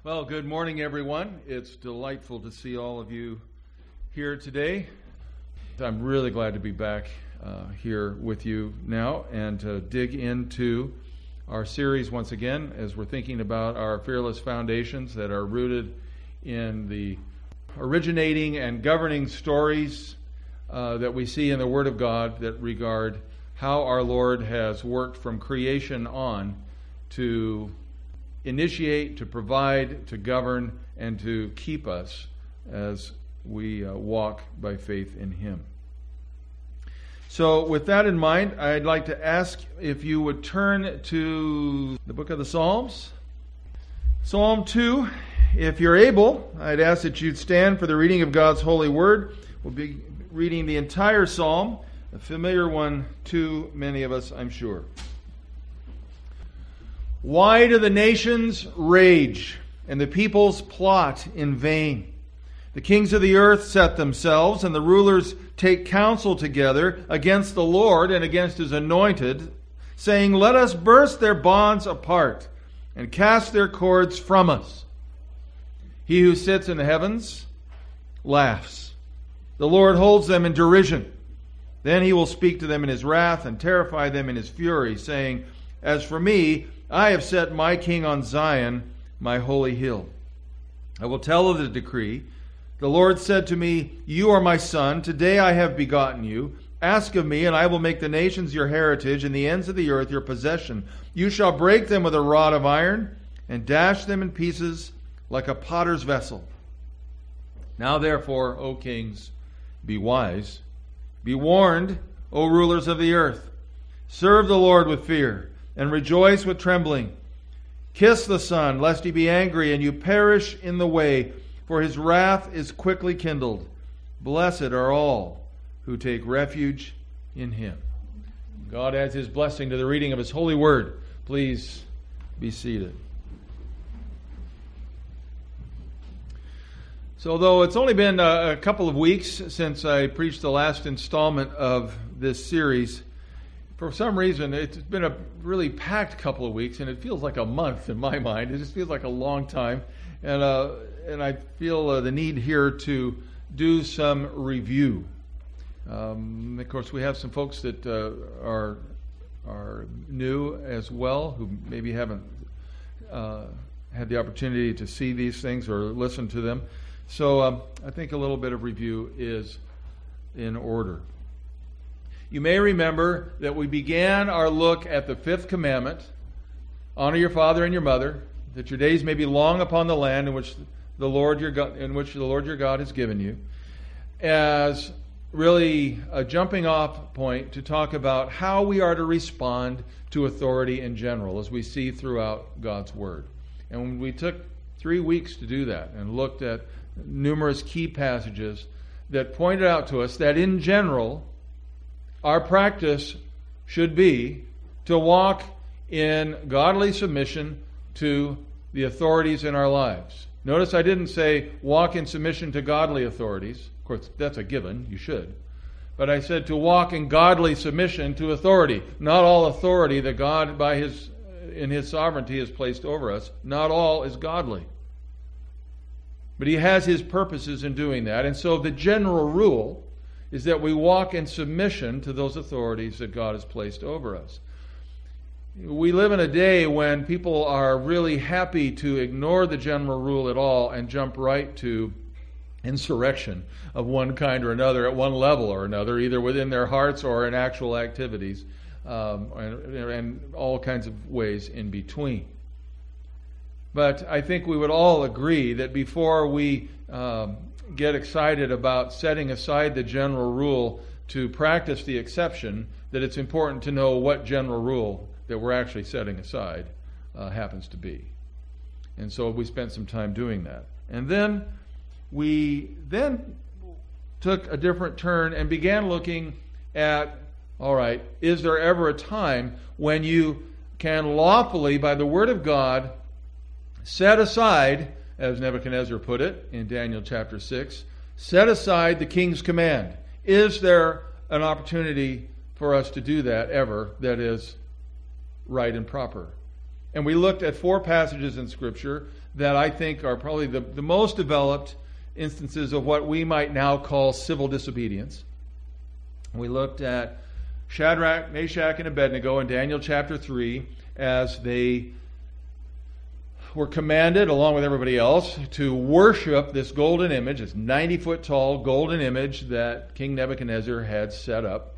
Well, good morning, everyone. It's delightful to see all of you here today. I'm really glad to be back here with you now and to dig into our series once again as we're thinking about our fearless foundations that are rooted in the originating and governing stories that we see in the Word of God that regard how our Lord has worked from creation on to initiate, to provide, to govern, and to keep us as we walk by faith in Him. So with that in mind, I'd like to ask if you would turn to the book of the Psalms. Psalm 2, if you're able, I'd ask that you'd stand for the reading of God's holy word. We'll be reading the entire psalm, a familiar one to many of us, I'm sure. Why do the nations rage, and the peoples plot in vain? The kings of the earth set themselves, and the rulers take counsel together against the Lord and against His anointed, saying, "Let us burst their bonds apart, and cast their cords from us." He who sits in the heavens laughs. The Lord holds them in derision. Then He will speak to them in His wrath and terrify them in His fury, saying, "As for me, I have set my king on Zion, my holy hill. I will tell of the decree. The Lord said to me, 'You are my son. Today I have begotten you. Ask of me, and I will make the nations your heritage, and the ends of the earth your possession. You shall break them with a rod of iron, and dash them in pieces like a potter's vessel.' Now therefore, O kings, be wise. Be warned, O rulers of the earth. Serve the Lord with fear, and rejoice with trembling. Kiss the Son, lest He be angry, and you perish in the way, for His wrath is quickly kindled. Blessed are all who take refuge in Him." God adds His blessing to the reading of His holy word. Please be seated. So though it's only been a couple of weeks since I preached the last installment of this series, for some reason, it's been a really packed couple of weeks, and it feels like a month in my mind. It just feels like a long time. And I feel the need here to do some review. Of course, we have some folks that are new as well, who maybe haven't had the opportunity to see these things or listen to them. So I think a little bit of review is in order. You may remember that we began our look at the fifth commandment, honor your father and your mother, that your days may be long upon the land in which the Lord your God has given you, as really a jumping off point to talk about how we are to respond to authority in general, as we see throughout God's Word. And we took 3 weeks to do that and looked at numerous key passages that pointed out to us that in general, our practice should be to walk in godly submission to the authorities in our lives. Notice I didn't say walk in submission to godly authorities. Of course, that's a given. You should. But I said to walk in godly submission to authority. Not all authority that God in His sovereignty has placed over us, not all is godly. But He has His purposes in doing that. And so the general rule is that we walk in submission to those authorities that God has placed over us. We live in a day when people are really happy to ignore the general rule at all and jump right to insurrection of one kind or another at one level or another, either within their hearts or in actual activities, and all kinds of ways in between. But I think we would all agree that before we get excited about setting aside the general rule to practice the exception, that it's important to know what general rule that we're actually setting aside happens to be. And so we spent some time doing that. And then we took a different turn and began looking at, all right, is there ever a time when you can lawfully, by the Word of God, set aside, as Nebuchadnezzar put it in Daniel chapter 6, set aside the king's command? Is there an opportunity for us to do that ever that is right and proper? And we looked at 4 passages in Scripture that I think are probably the most developed instances of what we might now call civil disobedience. We looked at Shadrach, Meshach, and Abednego in Daniel chapter 3 as they were commanded, along with everybody else, to worship this golden image, this 90-foot tall golden image that King Nebuchadnezzar had set up.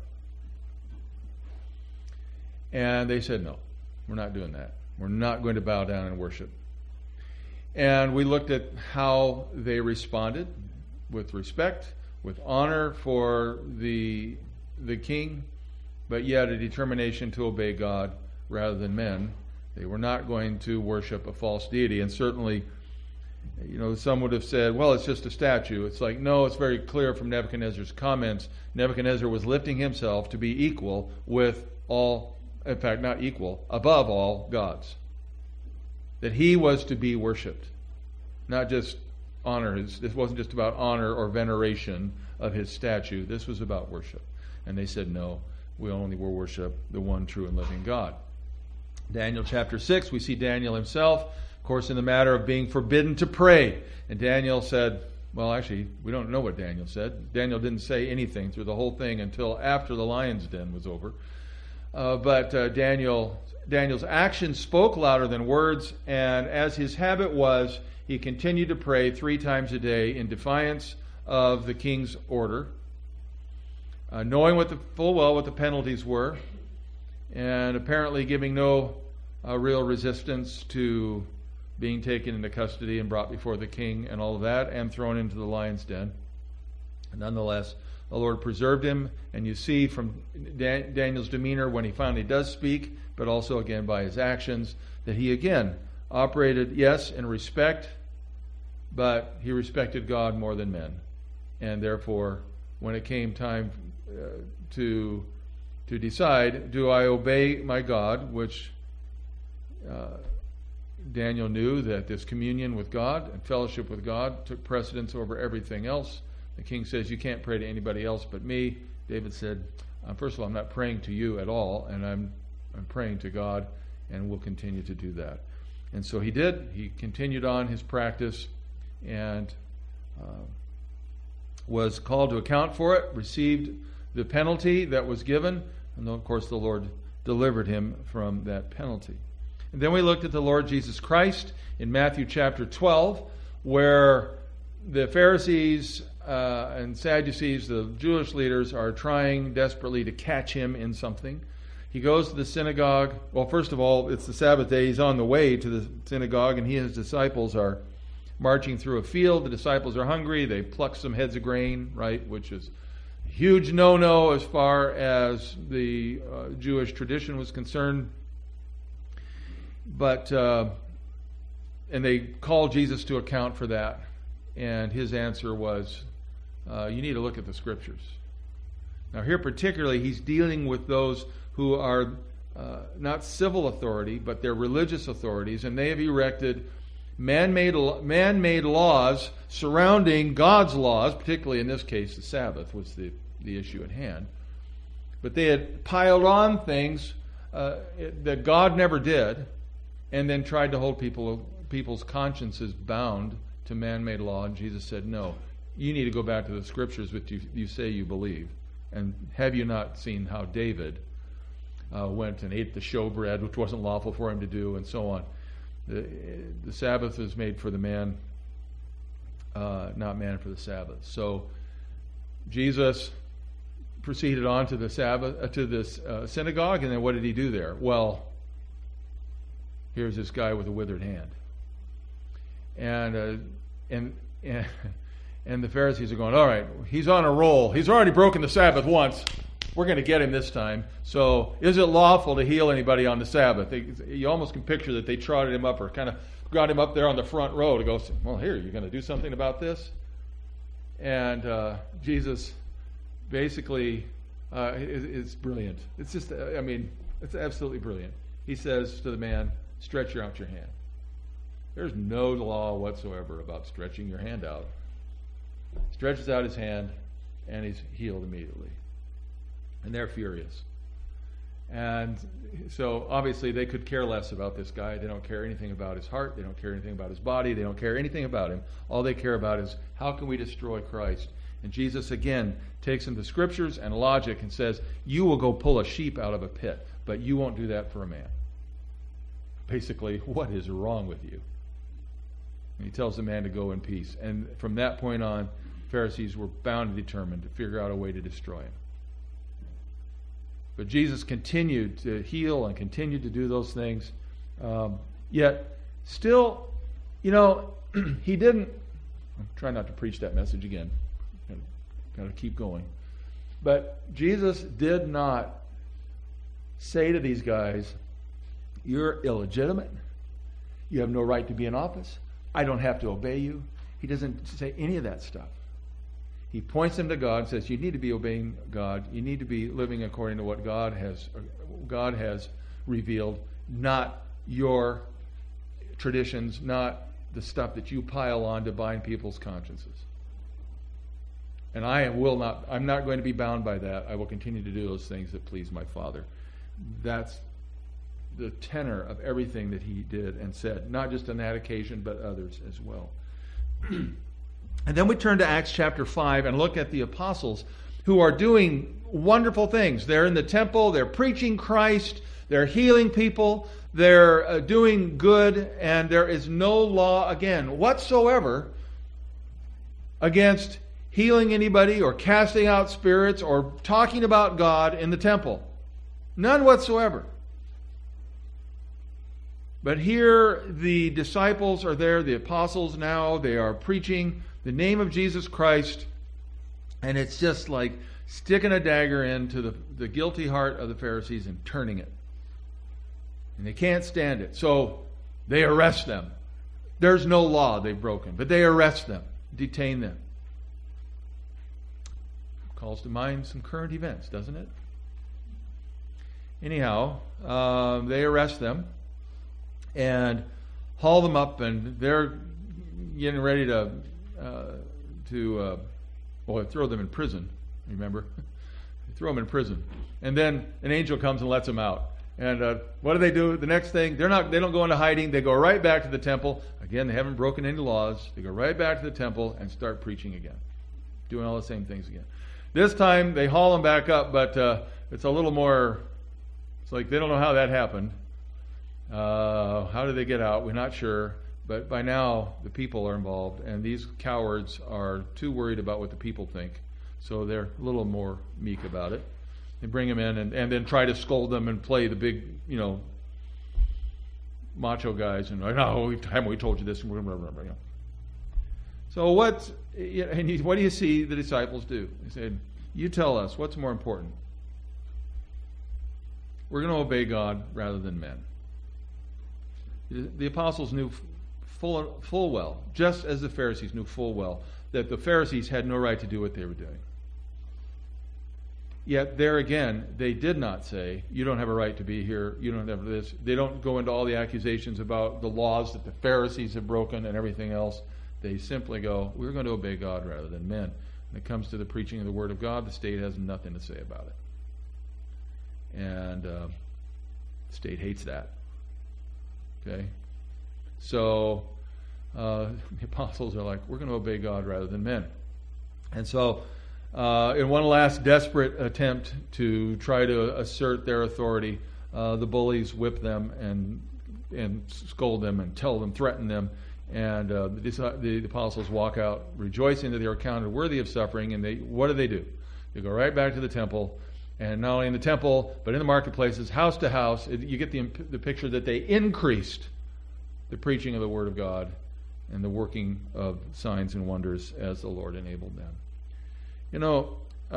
And they said, no, we're not doing that. We're not going to bow down and worship. And we looked at how they responded with respect, with honor for the king, but yet a determination to obey God rather than men. They were not going to worship a false deity. And certainly, some would have said, well, it's just a statue. It's like, no, it's very clear from Nebuchadnezzar's comments. Nebuchadnezzar was lifting himself to be equal with all, in fact, not equal, above all gods. That he was to be worshipped, not just honor. This wasn't just about honor or veneration of his statue. This was about worship. And they said, no, we only will worship the one true and living God. Daniel chapter 6, we see Daniel himself, of course, in the matter of being forbidden to pray. And Daniel said, well, actually, we don't know what Daniel said. Daniel didn't say anything through the whole thing until after the lion's den was over. But Daniel's actions spoke louder than words, and as his habit was, he continued to pray 3 times a day in defiance of the king's order, knowing full well what the penalties were, and apparently giving no real resistance to being taken into custody and brought before the king and all of that, and thrown into the lion's den. Nonetheless, the Lord preserved him, and you see from Daniel's demeanor when he finally does speak, but also again by his actions, that he again operated, yes, in respect, but he respected God more than men. And therefore, when it came time to decide, do I obey my God, which Daniel knew that this communion with God and fellowship with God took precedence over everything else. The king says, you can't pray to anybody else but me. David said, first of all, I'm not praying to you at all, and I'm praying to God, and will continue to do that. And so he did. He continued on his practice and was called to account for it, received the penalty that was given, and of course the Lord delivered him from that penalty. And then we looked at the Lord Jesus Christ in Matthew chapter 12, where the Pharisees and Sadducees, the Jewish leaders, are trying desperately to catch him in something. He goes to the synagogue. Well, first of all, it's the Sabbath day. He's on the way to the synagogue, and he and his disciples are marching through a field. The disciples are hungry. They pluck some heads of grain, right, which is a huge no-no as far as the Jewish tradition was concerned. But and they called Jesus to account for that. And his answer was, you need to look at the Scriptures. Now here particularly, he's dealing with those who are not civil authority, but they're religious authorities, and they have erected man-made laws surrounding God's laws, particularly in this case the Sabbath was the issue at hand. But they had piled on things that God never did, and then tried to hold people's consciences bound to man-made law. And Jesus said, no, you need to go back to the Scriptures which you say you believe. And have you not seen how David went and ate the showbread, which wasn't lawful for him to do, and so on. The Sabbath is made for the man, not man for the Sabbath. So Jesus proceeded on to the Sabbath, to this synagogue, and then what did he do there? Well, here's this guy with a withered hand, and the Pharisees are going, all right, he's on a roll. He's already broken the Sabbath once. We're going to get him this time. So is it lawful to heal anybody on the Sabbath? You almost can picture that they trotted him up or kind of got him up there on the front row to go, well, here, you're going to do something about this? And Jesus basically is brilliant. It's just, it's absolutely brilliant. He says to the man, stretch out your hand. There's no law whatsoever about stretching your hand out. Stretches out his hand, and he's healed immediately. And they're furious. And so obviously they could care less about this guy. They don't care anything about his heart. They don't care anything about his body. They don't care anything about him. All they care about is how can we destroy Christ? And Jesus again takes them to scriptures and logic and says, you will go pull a sheep out of a pit, but you won't do that for a man. Basically, what is wrong with you? And he tells the man to go in peace. And from that point on, Pharisees were bound and determined to figure out a way to destroy him. But Jesus continued to heal and continued to do those things. Yet, still, he didn't. I'm trying not to preach that message again. Got to keep going. But Jesus did not say to these guys, you're illegitimate. You have no right to be in office. I don't have to obey you. He doesn't say any of that stuff. He points them to God and says, you need to be obeying God. You need to be living according to what God has revealed, not your traditions, not the stuff that you pile on to bind people's consciences. And I'm not going to be bound by that. I will continue to do those things that please my Father. That's the tenor of everything that he did and said, not just on that occasion, but others as well. And then we turn to Acts chapter 5 and look at the apostles who are doing wonderful things. They're in the temple, they're preaching Christ, they're healing people, they're doing good, and there is no law, again, whatsoever against healing anybody or casting out spirits or talking about God in the temple. None whatsoever. But here the disciples are there, the apostles now, they are preaching the name of Jesus Christ, and it's just like sticking a dagger into the guilty heart of the Pharisees and turning it. And they can't stand it. So they arrest them. There's no law they've broken, but they arrest them, detain them. Calls to mind some current events, doesn't it? Anyhow, they arrest them and haul them up, and they're getting ready to throw them in prison. Remember, they throw them in prison, and then an angel comes and lets them out. And what do? The next thing, they don't go into hiding. They go right back to the temple. Again, they haven't broken any laws. They go right back to the temple and start preaching again, doing all the same things again. This time they haul them back up, but it's a little more. It's like they don't know how that happened. How did they get out? We're not sure. But by now, the people are involved, and these cowards are too worried about what the people think. So they're a little more meek about it. They bring them in and then try to scold them and play the big, macho guys. And, haven't we told you this? So what do you see the disciples do? They said, you tell us, what's more important? We're going to obey God rather than men. The apostles knew full well, just as the Pharisees knew full well, that the Pharisees had no right to do what they were doing. Yet there again, they did not say, you don't have a right to be here, you don't have this. They don't go into all the accusations about the laws that the Pharisees have broken and everything else. They simply go, we're going to obey God rather than men. When it comes to the preaching of the Word of God, the state has nothing to say about it. And the state hates that. Okay? So the apostles are like, we're going to obey God rather than men. And so in one last desperate attempt to try to assert their authority, the bullies whip them and scold them and tell them, threaten them. And the apostles walk out rejoicing that they are counted worthy of suffering. And what do? They go right back to the temple. And not only in the temple, but in the marketplaces, house to house. You get the picture that they increased the preaching of the Word of God and the working of signs and wonders as the Lord enabled them.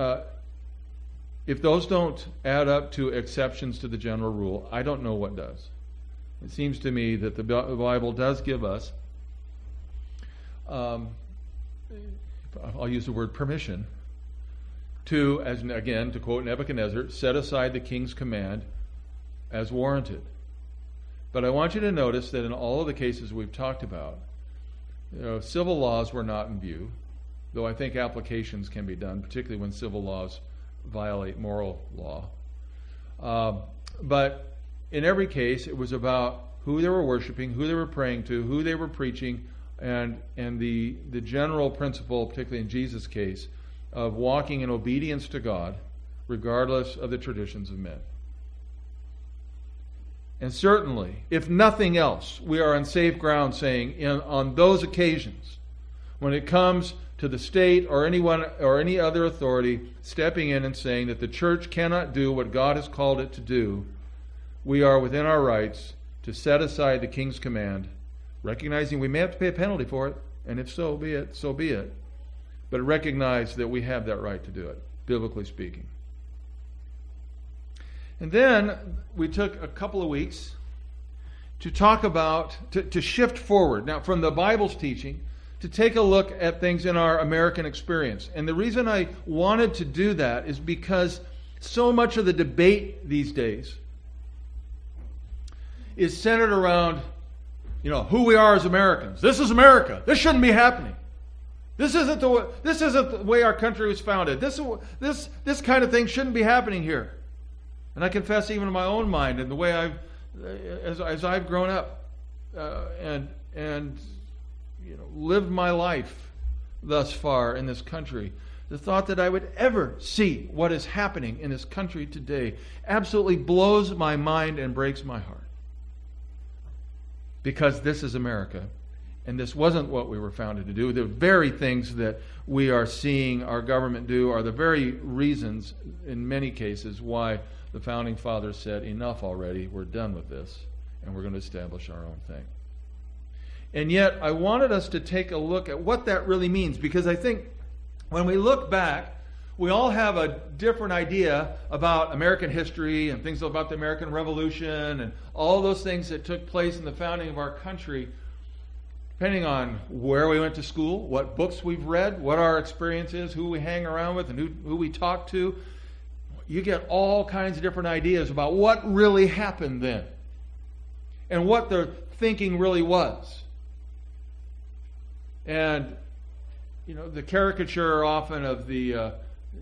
If those don't add up to exceptions to the general rule, I don't know what does. It seems to me that the Bible does give us, I'll use the word permission, to quote Nebuchadnezzar, set aside the king's command as warranted. But I want you to notice that in all of the cases we've talked about, civil laws were not in view, though I think applications can be done, particularly when civil laws violate moral law. But in every case, it was about who they were worshiping, who they were praying to, who they were preaching, and the general principle, particularly in Jesus' case, of walking in obedience to God, regardless of the traditions of men. And certainly, if nothing else, we are on safe ground saying on those occasions, when it comes to the state or anyone or any other authority stepping in and saying that the church cannot do what God has called it to do, we are within our rights to set aside the king's command, recognizing we may have to pay a penalty for it, and if so be it, so be it. But recognize that we have that right to do it, biblically speaking. And then we took a couple of weeks to talk about, to shift forward, now from the Bible's teaching, to take a look at things in our American experience. And the reason I wanted to do that is because so much of the debate these days is centered around, who we are as Americans. This is America. This shouldn't be happening. This isn't the way our country was founded. This kind of thing shouldn't be happening here. And I confess, even in my own mind, and the way as I've grown up and lived my life thus far in this country, the thought that I would ever see what is happening in this country today absolutely blows my mind and breaks my heart. Because this is America, and this wasn't what we were founded to do. The very things that we are seeing our government do are the very reasons, in many cases, why the Founding Fathers said, enough already, we're done with this, and we're going to establish our own thing. And yet, I wanted us to take a look at what that really means, because I think when we look back, we all have a different idea about American history and things about the American Revolution and all those things that took place in the founding of our country, depending on where we went to school, what books we've read, what our experience is, who we hang around with, and who we talk to. You get all kinds of different ideas about what really happened then and what their thinking really was. And, the caricature often of the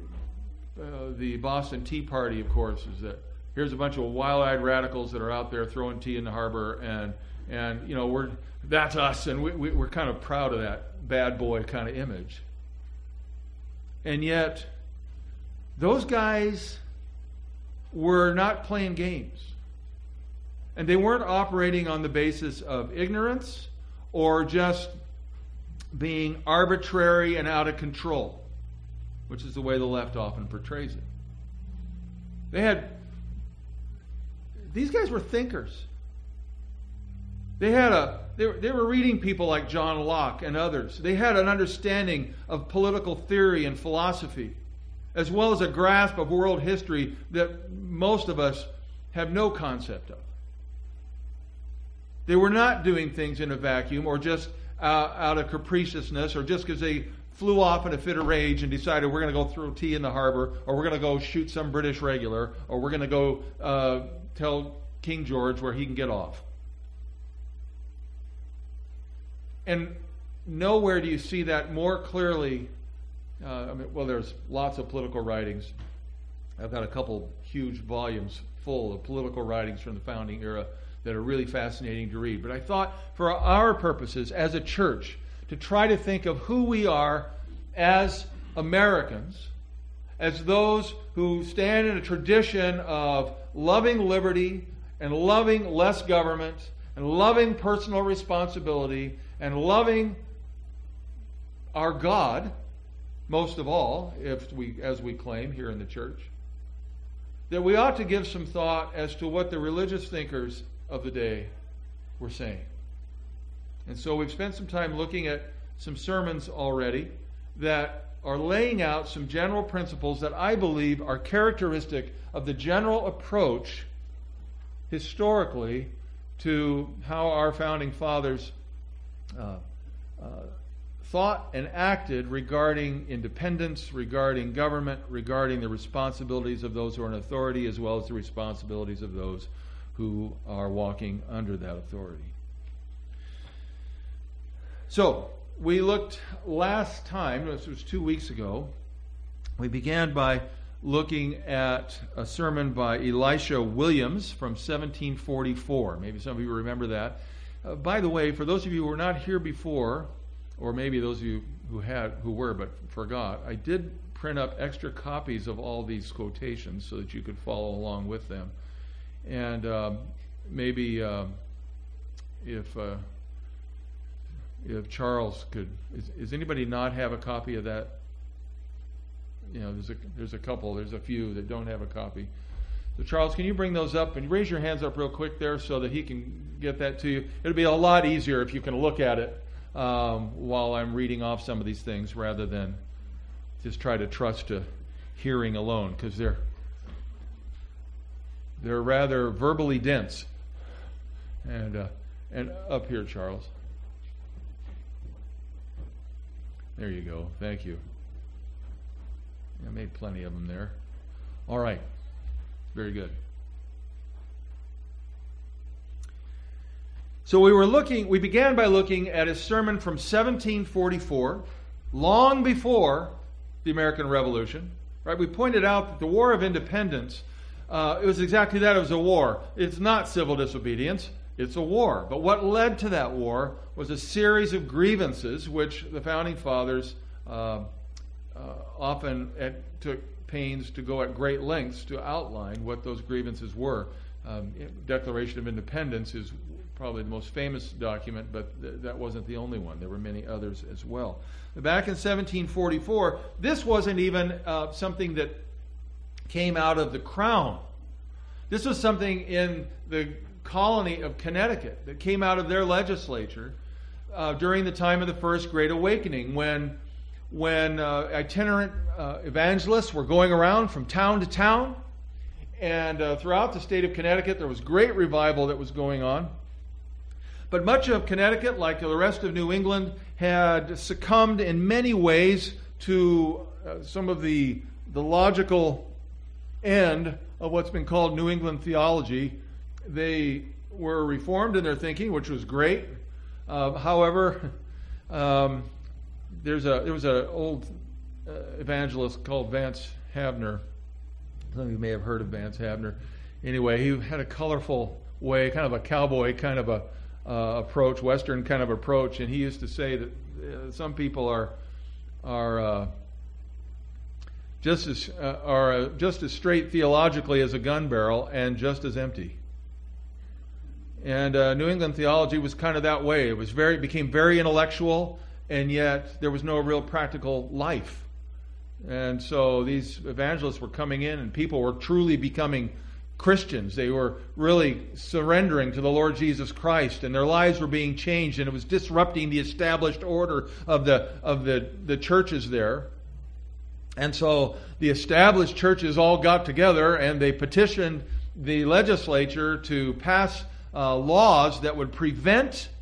Boston Tea Party, of course, is that here's a bunch of wild-eyed radicals that are out there throwing tea in the harbor, and that's us, and we're kind of proud of that bad boy kind of image. And yet, those guys were not playing games. And they weren't operating on the basis of ignorance or just being arbitrary and out of control, which is the way the left often portrays it. These guys were thinkers. They were reading people like John Locke and others. They had an understanding of political theory and philosophy, as well as a grasp of world history that most of us have no concept of. They were not doing things in a vacuum or just out of capriciousness or just because they flew off in a fit of rage and decided we're going to go throw tea in the harbor, or we're going to go shoot some British regular, or we're going to go tell King George where he can get off. And nowhere do you see that more clearly. There's lots of political writings. I've got a couple huge volumes full of political writings from the founding era that are really fascinating to read. But I thought for our purposes as a church to try to think of who we are as Americans, as those who stand in a tradition of loving liberty and loving less government and loving personal responsibility and loving our God, most of all, as we claim here in the church, that we ought to give some thought as to what the religious thinkers of the day were saying. And so we've spent some time looking at some sermons already that are laying out some general principles that I believe are characteristic of the general approach historically to how our founding fathers thought and acted regarding independence, regarding government, regarding the responsibilities of those who are in authority, as well as the responsibilities of those who are walking under that authority. So, we looked last time, this was 2 weeks ago, we began by looking at a sermon by Elisha Williams from 1744. Maybe some of you remember that. By the way, for those of you who were not here before, or maybe those of you who were but forgot, I did print up extra copies of all these quotations so that you could follow along with them. And maybe if Charles could, does anybody not have a copy of that? You know, there's a few that don't have a copy. So Charles, can you bring those up and raise your hands up real quick there so that he can get that to you? It'll be a lot easier if you can look at it while I'm reading off some of these things rather than just try to trust to hearing alone, because they're rather verbally dense. And up here, Charles. There you go. Thank you. I made plenty of them there. All right. Very good. So we began by looking at a sermon from 1744, long before the American Revolution. Right? We pointed out that the War of Independence, it was exactly that. It was a war. It's not civil disobedience. It's a war. But what led to that war was a series of grievances which the Founding Fathers often took pains to go at great lengths to outline what those grievances were. Declaration of Independence is probably the most famous document, but that wasn't the only one. There were many others as well. Back in 1744, this wasn't even something that came out of the Crown. This was something in the colony of Connecticut that came out of their legislature during the time of the First Great Awakening, when itinerant evangelists were going around from town to town, and throughout the state of Connecticut there was great revival that was going on. But much of Connecticut, like the rest of New England, had succumbed in many ways to some of the logical end of what's been called New England theology. They were reformed in their thinking, which was great. However, there was an old evangelist called Vance Havner. Some of you may have heard of Vance Havner. Anyway, he had a colorful way, kind of a cowboy kind of a approach, Western kind of approach, and he used to say that some people are just as straight theologically as a gun barrel and just as empty. And New England theology was kind of that way. It became very intellectual, and yet there was no real practical life. And so these evangelists were coming in, and people were truly becoming Christians. They were really surrendering to the Lord Jesus Christ, and their lives were being changed, and it was disrupting the established order of the churches there. And so the established churches all got together, and they petitioned the legislature to pass laws that would prevent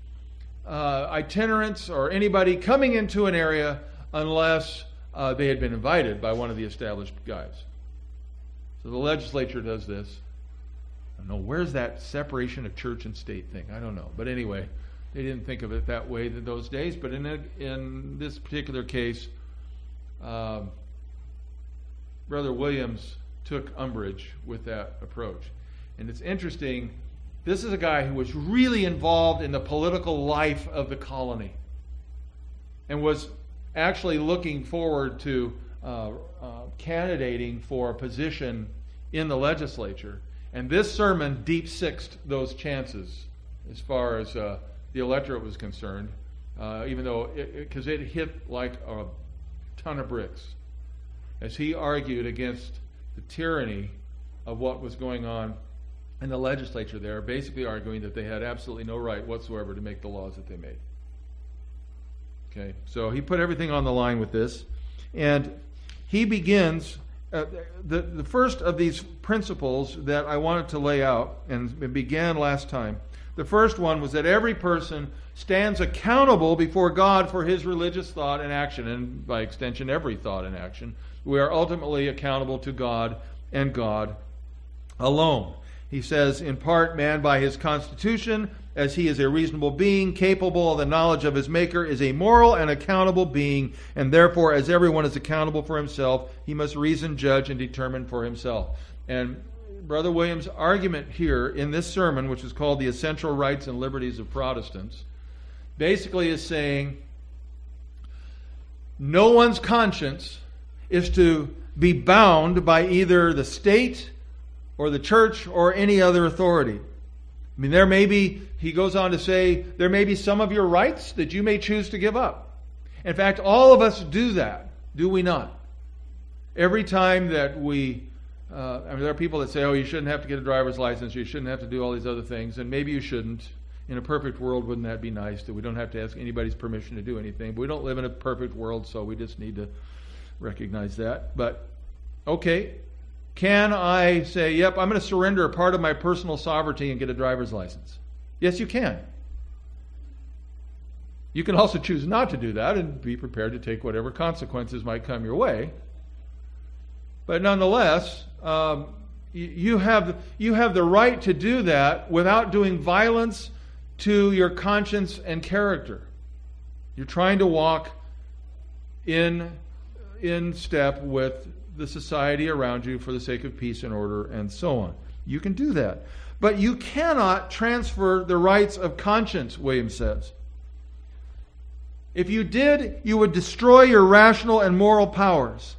itinerants or anybody coming into an area unless they had been invited by one of the established guys. So the legislature does this. I don't know, where's that separation of church and state thing? I don't know. But anyway, they didn't think of it that way in those days. But in this particular case, Brother Williams took umbrage with that approach. And it's interesting, this is a guy who was really involved in the political life of the colony and was actually looking forward to candidating for a position in the legislature. And this sermon deep-sixed those chances as far as the electorate was concerned, even though because it hit like a ton of bricks as he argued against the tyranny of what was going on in the legislature there, basically arguing that they had absolutely no right whatsoever to make the laws that they made. Okay, so he put everything on the line with this, and he begins the first of these principles that I wanted to lay out, and it began last time. The first one was that every person stands accountable before God for his religious thought and action, and by extension, every thought and action. We are ultimately accountable to God and God alone. He says, in part, man by his constitution, as he is a reasonable being, capable of the knowledge of his Maker, is a moral and accountable being, and therefore, as everyone is accountable for himself, he must reason, judge, and determine for himself. And Brother Williams' argument here in this sermon, which is called The Essential Rights and Liberties of Protestants, basically is saying no one's conscience is to be bound by either the state or the church or any other authority. I mean, there may be, he goes on to say, there may be some of your rights that you may choose to give up. In fact, all of us do that, do we not? Every time that we, there are people that say, oh, you shouldn't have to get a driver's license, you shouldn't have to do all these other things, and maybe you shouldn't. In a perfect world, wouldn't that be nice, that we don't have to ask anybody's permission to do anything? But we don't live in a perfect world, so we just need to recognize that. But, okay, can I say, yep, I'm going to surrender a part of my personal sovereignty and get a driver's license? Yes, you can. You can also choose not to do that and be prepared to take whatever consequences might come your way. But nonetheless, you have the right to do that without doing violence to your conscience and character. You're trying to walk in step with the society around you for the sake of peace and order and so on. You can do that. But you cannot transfer the rights of conscience, Williams says. If you did, you would destroy your rational and moral powers.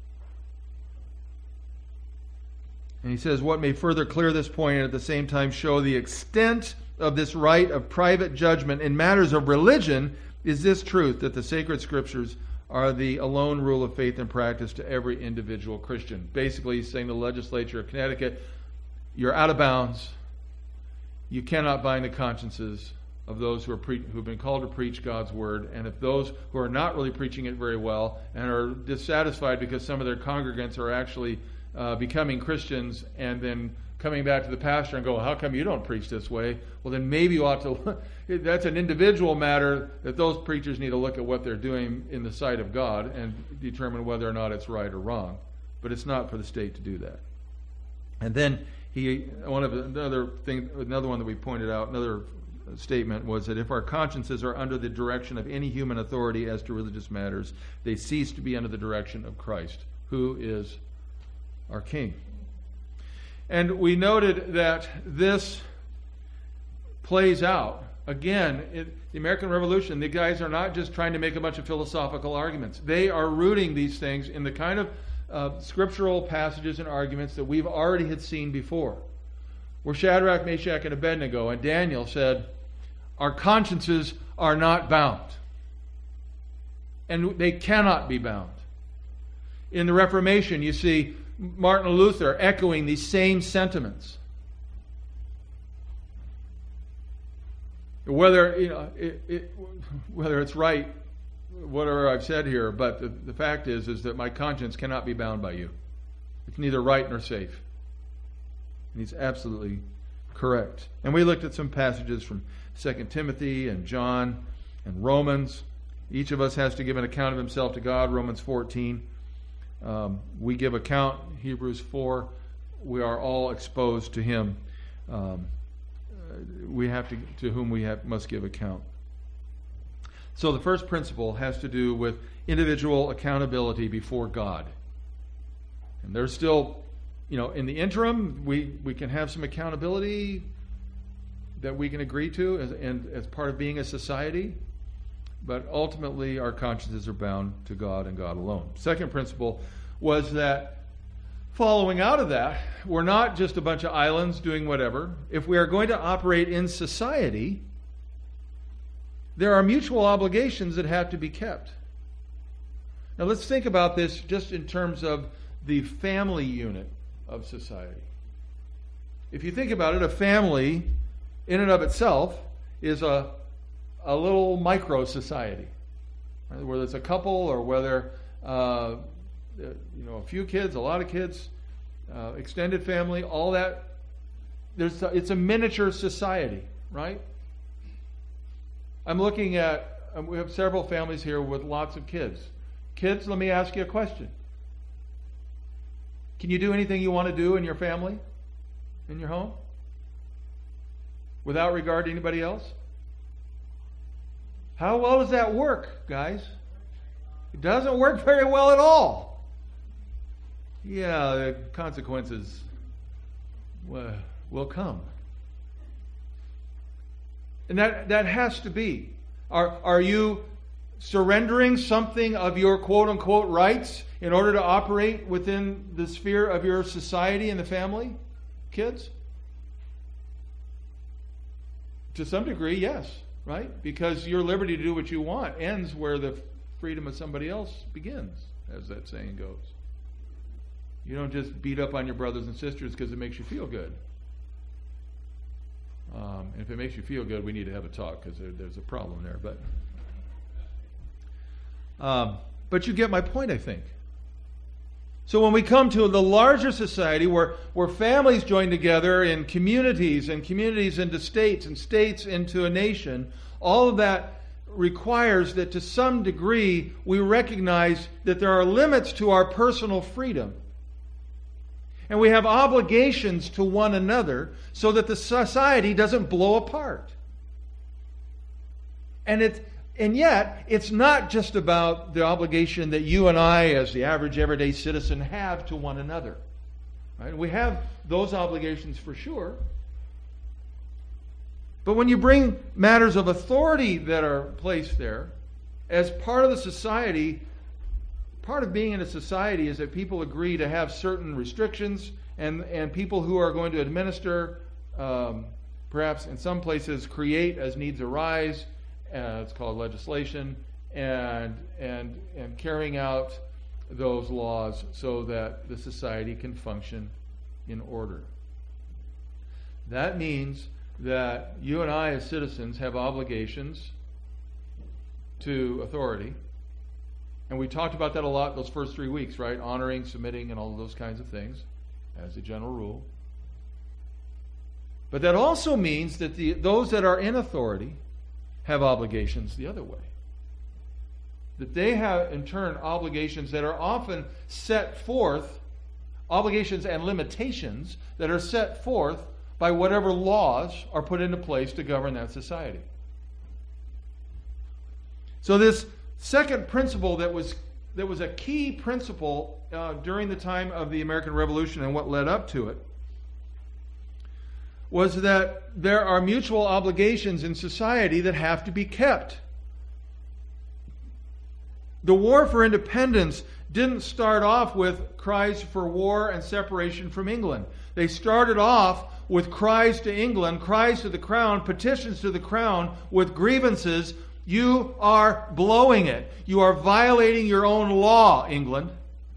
And he says, what may further clear this point and at the same time show the extent of this right of private judgment in matters of religion is this truth, that the sacred scriptures are the alone rule of faith and practice to every individual Christian. Basically, he's saying the legislature of Connecticut, you're out of bounds. You cannot bind the consciences of those who've been called to preach God's word. And if those who are not really preaching it very well and are dissatisfied because some of their congregants are actually becoming Christians and then coming back to the pastor and go, how come you don't preach this way? Well, then maybe you ought to. That's an individual matter that those preachers need to look at what they're doing in the sight of God and determine whether or not it's right or wrong. But it's not for the state to do that. And then another one that we pointed out, another statement was that if our consciences are under the direction of any human authority as to religious matters, they cease to be under the direction of Christ, who is our King. And we noted that this plays out. Again, the American Revolution, the guys are not just trying to make a bunch of philosophical arguments. They are rooting these things in the kind of scriptural passages and arguments that we've already had seen before. Where Shadrach, Meshach, and Abednego and Daniel said, our consciences are not bound. And they cannot be bound. In the Reformation, you see Martin Luther echoing these same sentiments. Whether whether it's right, whatever I've said here, but the fact is that my conscience cannot be bound by you. It's neither right nor safe. And he's absolutely correct. And we looked at some passages from 2 Timothy and John and Romans. Each of us has to give an account of himself to God, Romans 14. We give account, Hebrews 4. We are all exposed to him. We have to whom we must give account. So the first principle has to do with individual accountability before God. And there's still, in the interim, we can have some accountability that we can agree to as part of being a society. But ultimately, our consciences are bound to God and God alone. Second principle was that following out of that, we're not just a bunch of islands doing whatever. If we are going to operate in society, there are mutual obligations that have to be kept. Now let's think about this just in terms of the family unit of society. If you think about it, a family in and of itself is a little micro society, right? Whether it's a couple or whether a few kids, a lot of kids, extended family, all that. It's a miniature society, right? I'm looking at, we have several families here with lots of kids. Kids, let me ask you a question. Can you do anything you want to do in your family, in your home? without regard to anybody else? How well does that work, guys? It doesn't work very well at all. Yeah, the consequences will come. And that has to be. Are you surrendering something of your quote-unquote rights in order to operate within the sphere of your society and the family? Kids? To some degree, yes. Right? Because your liberty to do what you want ends where the freedom of somebody else begins, as that saying goes. You don't just beat up on your brothers and sisters because it makes you feel good. And if it makes you feel good, we need to have a talk because there's a problem there. But you get my point, I think. So when we come to the larger society where families join together in communities and communities into states and states into a nation, all of that requires that to some degree we recognize that there are limits to our personal freedom. And we have obligations to one another so that the society doesn't blow apart. And yet, it's not just about the obligation that you and I, as the average everyday citizen, have to one another. Right? We have those obligations for sure. But when you bring matters of authority that are placed there, as part of the society, part of being in a society is that people agree to have certain restrictions, and people who are going to administer, perhaps in some places create as needs arise, it's called legislation, and carrying out those laws so that the society can function in order. That means that you and I as citizens have obligations to authority. And we talked about that a lot those first 3 weeks, right? Honoring, submitting, and all of those kinds of things as a general rule. But that also means that those that are in authority have obligations the other way. That they have, in turn, obligations that are often set forth, obligations and limitations that are set forth by whatever laws are put into place to govern that society. So this second principle that was a key principle during the time of the American Revolution and what led up to it was that there are mutual obligations in society that have to be kept. The war for independence didn't start off with cries for war and separation from England. They started off with cries to England, cries to the crown, petitions to the crown with grievances. You are blowing it. You are violating your own law, England.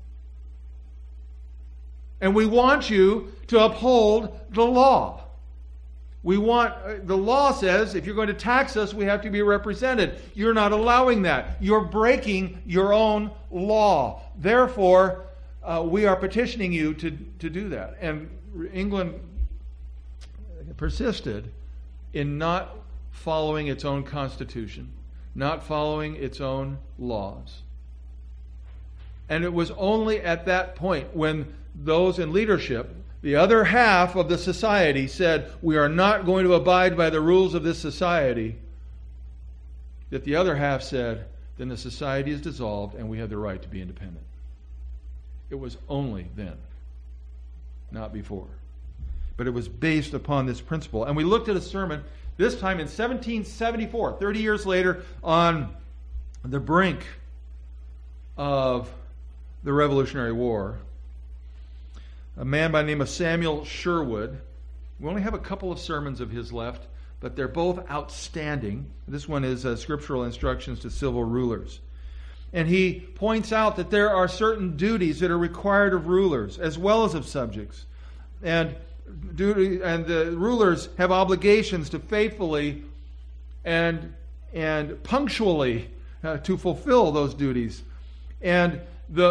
And we want you to uphold the law. The law says if you're going to tax us, we have to be represented. You're not allowing that. You're breaking your own law. Therefore, we are petitioning you to do that. And England persisted in not following its own constitution, not following its own laws. And it was only at that point when those in leadership, the other half of the society, said, we are not going to abide by the rules of this society, that the other half said, then the society is dissolved and we have the right to be independent. It was only then, not before. But it was based upon this principle. And we looked at a sermon, this time in 1774, 30 years later, on the brink of the Revolutionary War. A man by the name of Samuel Sherwood. We only have a couple of sermons of his left, but they're both outstanding. This one is Scriptural Instructions to Civil Rulers. And he points out that there are certain duties that are required of rulers as well as of subjects. And the rulers have obligations to faithfully and punctually to fulfill those duties. And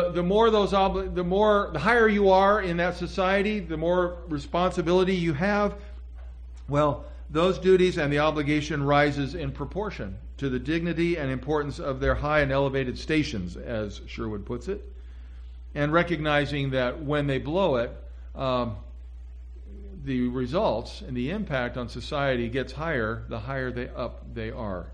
the higher you are in that society, the more responsibility you have. Well, those duties and the obligation rises in proportion to the dignity and importance of their high and elevated stations, as Sherwood puts it, and recognizing that when they blow it, the results and the impact on society gets higher, the higher they are.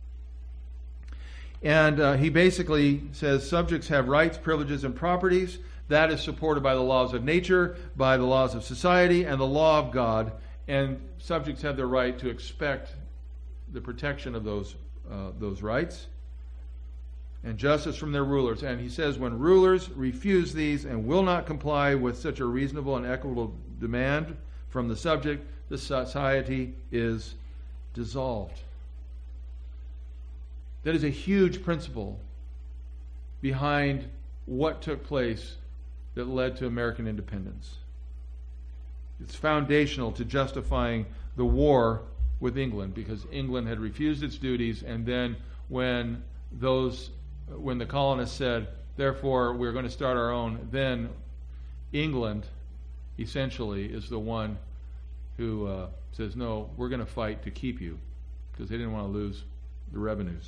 And he basically says subjects have rights, privileges, and properties. That is supported by the laws of nature, by the laws of society, and the law of God. And subjects have the right to expect the protection of those rights and justice from their rulers. And he says when rulers refuse these and will not comply with such a reasonable and equitable demand from the subject, the society is dissolved. That is a huge principle behind what took place that led to American independence. It's foundational to justifying the war with England, because England had refused its duties, and then when the colonists said, therefore we're going to start our own, then England essentially is the one who says, no, we're going to fight to keep you, because they didn't want to lose the revenues.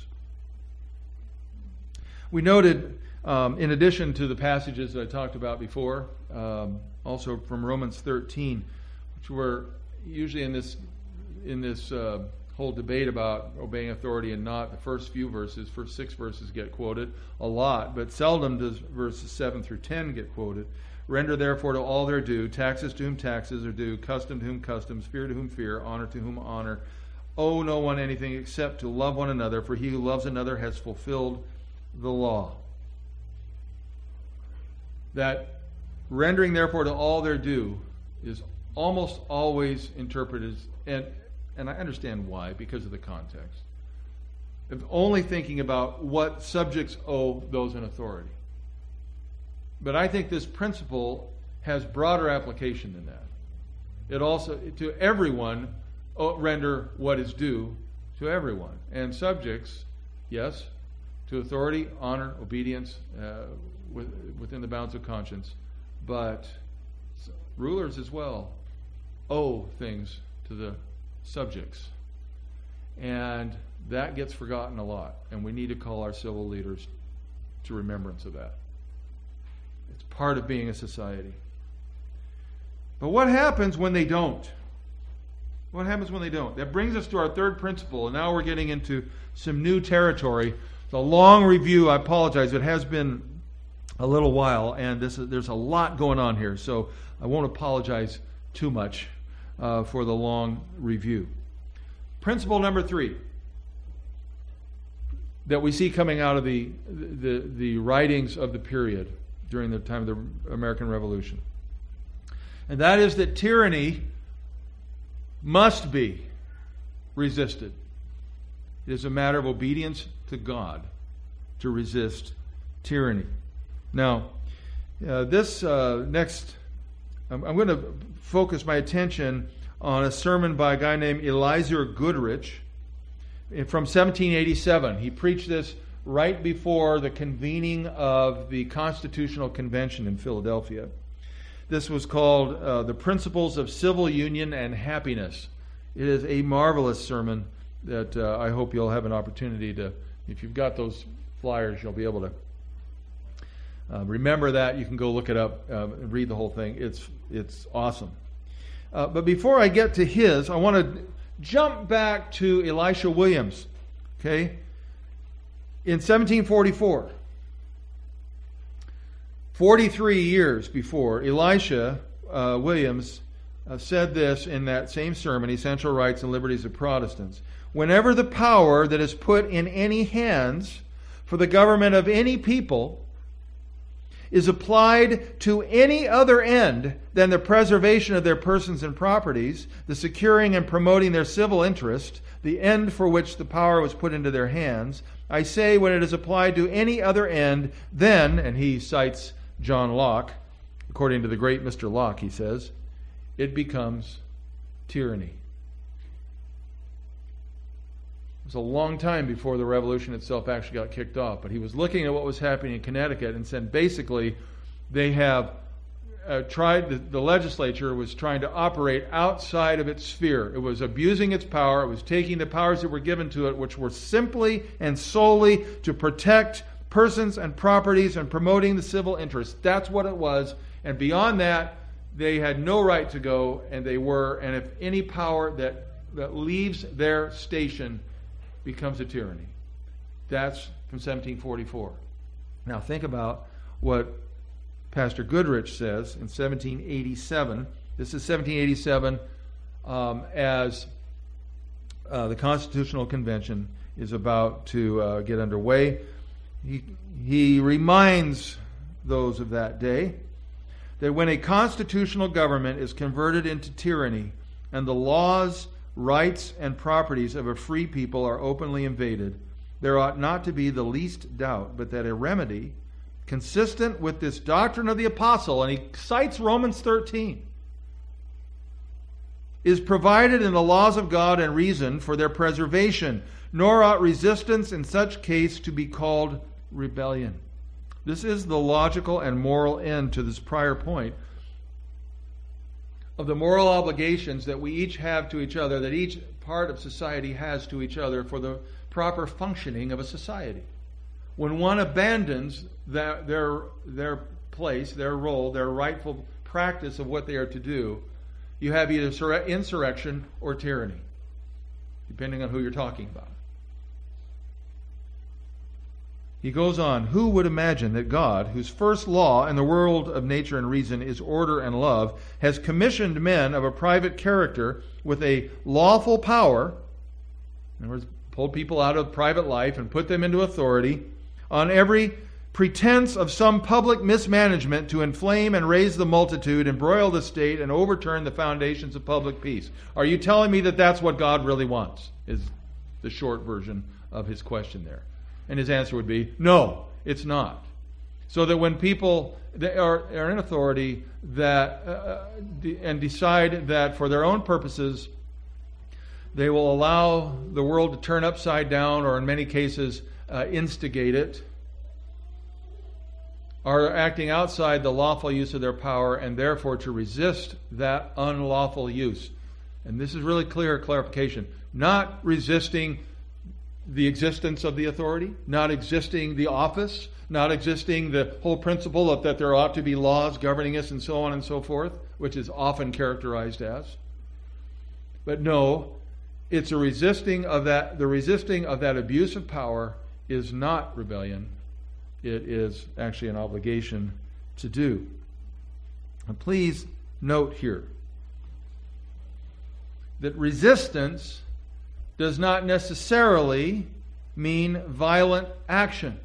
We noted, in addition to the passages that I talked about before, also from Romans 13, which were usually in this whole debate about obeying authority and not. The first 6 verses get quoted a lot, but seldom does verses 7 through 10 get quoted. Render therefore to all their due, taxes to whom taxes are due, custom to whom customs, fear to whom fear, honor to whom honor. Owe no one anything except to love one another, for he who loves another has fulfilled the law. That rendering therefore to all their due is almost always interpreted as, and I understand why, because of the context, of only thinking about what subjects owe those in authority. But I think this principle has broader application than that. It also, to everyone, render what is due to everyone. And subjects, yes, to authority, honor, obedience, within the bounds of conscience. But rulers as well owe things to the subjects. And that gets forgotten a lot. And we need to call our civil leaders to remembrance of that. It's part of being a society. But what happens when they don't? What happens when they don't? That brings us to our third principle. And now we're getting into some new territory. It's a long review. I apologize. It has been a little while, and there's a lot going on here, so I won't apologize too much for the long review. Principle number 3 that we see coming out of the writings of the period during the time of the American Revolution, and that is that tyranny must be resisted. It is a matter of obedience to God to resist tyranny. Now, this next, I'm going to focus my attention on a sermon by a guy named Eliezer Goodrich from 1787. He preached this right before the convening of the Constitutional Convention in Philadelphia. This was called The Principles of Civil Union and Happiness. It is a marvelous sermon that I hope you'll have an opportunity to, if you've got those flyers, you'll be able to remember that. You can go look it up and read the whole thing. It's awesome. But before I get to his, I want to jump back to Elisha Williams. Okay? In 1744, 43 years before, Elisha Williams said this in that same sermon, Essential Rights and Liberties of Protestants. Whenever the power that is put in any hands for the government of any people is applied to any other end than the preservation of their persons and properties, the securing and promoting their civil interest, the end for which the power was put into their hands, I say when it is applied to any other end, then, and he cites John Locke, according to the great Mr. Locke, he says, it becomes tyranny. It was a long time before the revolution itself actually got kicked off, but he was looking at what was happening in Connecticut and said basically they have the legislature was trying to operate outside of its sphere. It was abusing its power. It was taking the powers that were given to it, which were simply and solely to protect persons and properties and promoting the civil interest. That's what it was. And beyond that, they had no right to go, and they were. And if any power that leaves their station becomes a tyranny. That's from 1744. Now think about what Pastor Goodrich says in 1787. This is 1787 as the Constitutional Convention is about to get underway. He reminds those of that day that when a constitutional government is converted into tyranny and the laws, rights, and properties of a free people are openly invaded, there ought not to be the least doubt but that a remedy consistent with this doctrine of the apostle, and he cites Romans 13, is provided in the laws of God and reason for their preservation, nor ought resistance in such case to be called rebellion. This is the logical and moral end to this prior point of the moral obligations that we each have to each other, that each part of society has to each other for the proper functioning of a society. When one abandons their place, their role, their rightful practice of what they are to do, you have either insurrection or tyranny, depending on who you're talking about. He goes on, who would imagine that God, whose first law in the world of nature and reason is order and love, has commissioned men of a private character with a lawful power, in other words, pulled people out of private life and put them into authority, on every pretense of some public mismanagement to inflame and raise the multitude, embroil the state, and overturn the foundations of public peace? Are you telling me that that's what God really wants? Is the short version of his question there. And his answer would be, no, it's not. So that when people are in authority and decide that for their own purposes they will allow the world to turn upside down, or in many cases instigate it, are acting outside the lawful use of their power, and therefore to resist that unlawful use. And this is really clear clarification. Not resisting the existence of the authority, not existing the office, not existing the whole principle of that there ought to be laws governing us and so on and so forth, which is often characterized as. But no, it's a resisting of that. The resisting of that abuse of power is not rebellion. It is actually an obligation to do. And please note here that resistance does not necessarily mean violent action.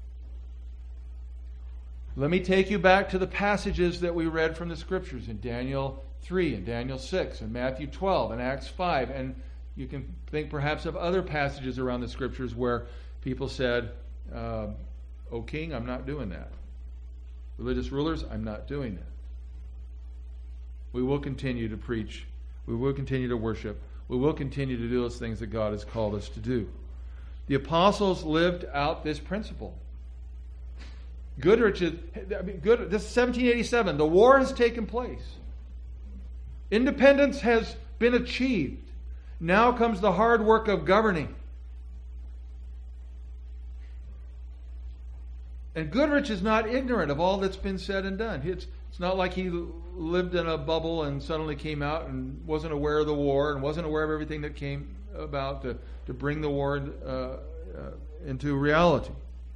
Let me take you back to the passages that we read from the Scriptures in Daniel 3 and Daniel 6 and Matthew 12 and Acts 5. And you can think perhaps of other passages around the Scriptures where people said, O king, I'm not doing that. Religious rulers, I'm not doing that. We will continue to preach. We will continue to worship. We will continue to do those things that God has called us to do. The apostles lived out this principle. This is 1787. The war has taken place. Independence has been achieved. Now comes the hard work of governing. And Goodrich is not ignorant of all that's been said and done. It's not like he lived in a bubble and suddenly came out and wasn't aware of the war and wasn't aware of everything that came about to bring the war into reality.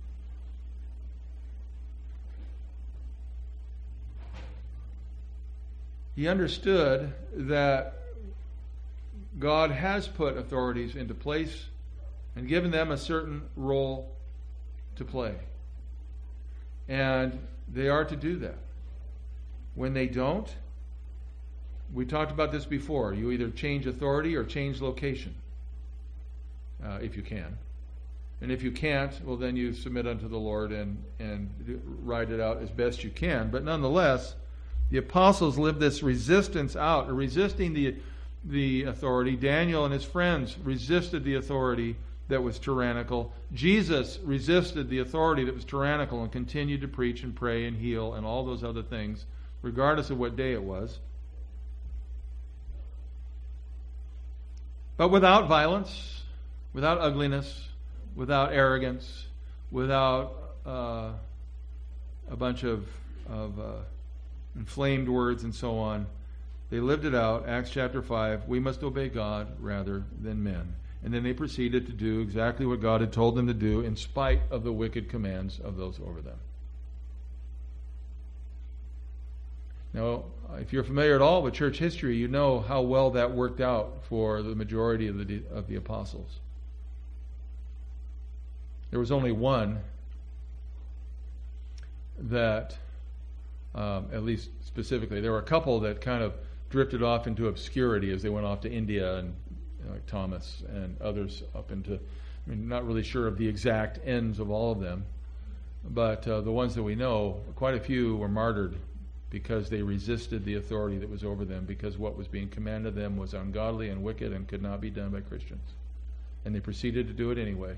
He understood that God has put authorities into place and given them a certain role to play. And they are to do that. When they don't, we talked about this before, you either change authority or change location, if you can. And if you can't, well, then you submit unto the Lord and ride it out as best you can. But nonetheless, the apostles lived this resistance out, resisting the authority. Daniel and his friends resisted the authority that was tyrannical. Jesus resisted the authority that was tyrannical and continued to preach and pray and heal and all those other things, regardless of what day it was. But without violence, without ugliness, without arrogance, without a bunch of inflamed words and so on. They lived it out. Acts chapter 5, we must obey God rather than men. And then they proceeded to do exactly what God had told them to do in spite of the wicked commands of those over them. Now, if you're familiar at all with church history, you know how well that worked out for the majority of the apostles. There was only one that, at least specifically, there were a couple that kind of drifted off into obscurity as they went off to India, and like Thomas and others up into, not really sure of the exact ends of all of them, but the ones that we know, quite a few were martyred because they resisted the authority that was over them, because what was being commanded them was ungodly and wicked and could not be done by Christians. And they proceeded to do it anyway.